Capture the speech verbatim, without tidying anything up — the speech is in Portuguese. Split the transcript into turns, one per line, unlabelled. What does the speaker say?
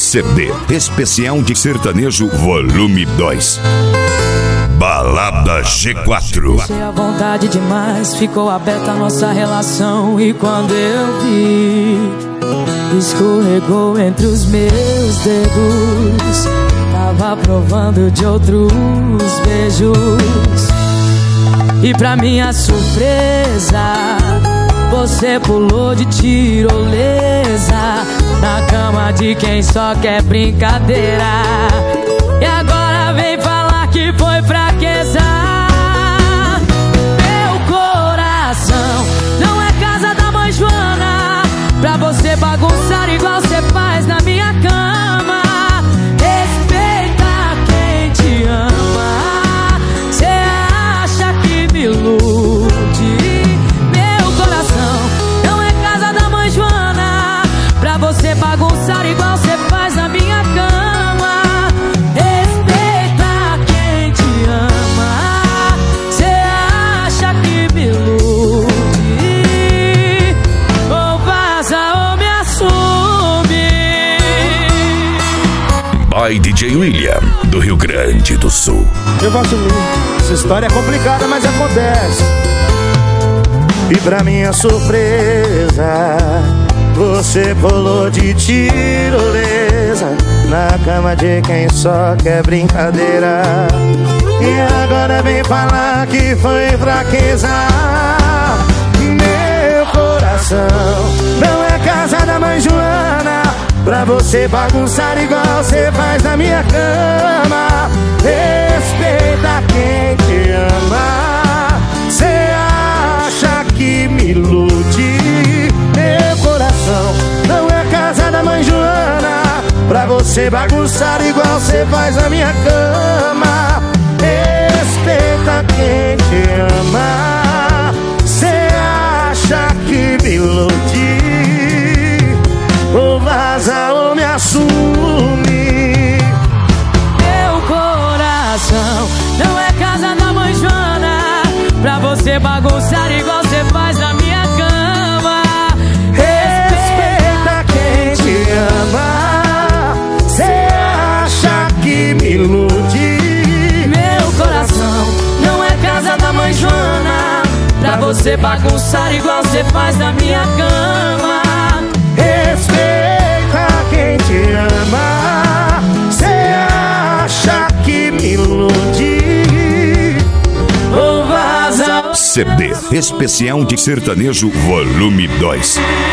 C D especial de sertanejo volume dois. Balada G quatro.
Deixei à vontade demais, ficou aberta a nossa relação. E quando eu vi, escorregou entre os meus dedos. Tava provando de outros beijos. E pra minha surpresa, você pulou de tirolesa na cama de quem só quer brincadeira. E agora vem falar que foi fraqueza. Meu coração não é casa da mãe Joana pra você bagunçar igual você faz na minha cama. Respeita quem te ama. Cê acha que me ilude? Meu coração não é casa da mãe Joana pra você bagunçar igual você faz na minha cama. Respeita quem te ama. Cê acha que me ilude? Ou vaza ou me assume.
By D J William, do Rio Grande do Sul.
Eu vou assumir. Essa história é complicada, mas acontece. E pra minha surpresa, você pulou de tirolesa na cama de quem só quer brincadeira. E agora vem falar que foi fraqueza. Meu coração não é casa da mãe Joana pra você bagunçar igual você faz na minha cama. Respeita quem te ama. Cê acha que me ilude? Meu coração não é casa da mãe Joana pra você bagunçar igual você faz na minha cama. Respeita quem te ama. Cê acha que me ilude? Ou vaza ou me assume.
Meu coração não é casa da mãe Joana pra você bagunçar igual você faz na minha cama.
Respeita quem te ama. Cê acha que me ilude?
Meu coração não é casa da mãe Joana pra você bagunçar igual você faz na minha cama.
Respeita quem te ama. Cê acha que me ilude?
Ou vaza.
C D especial de sertanejo volume dois.